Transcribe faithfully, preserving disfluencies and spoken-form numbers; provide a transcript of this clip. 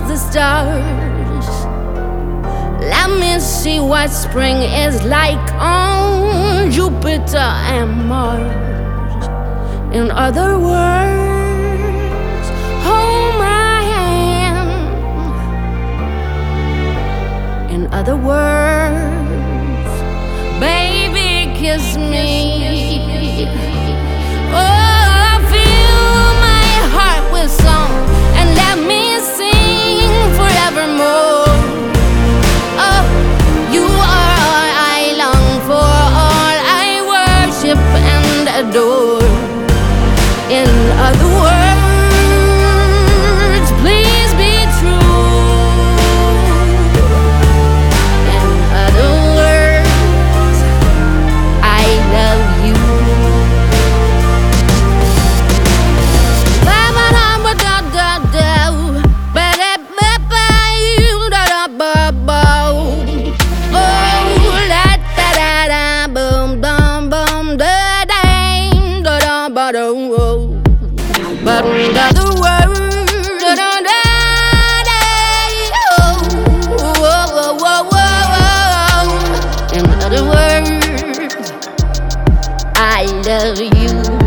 the stars. Let me see what spring is like on Jupiter and Mars. In other words, hold my hand. In other words, baby, kiss me. Oh, fill my heart with song and let me sing forevermore. Oh, you are all I long for, all I worship and adore. In other words, please be true. In other words, I love you. But in other words, in other words, I love you.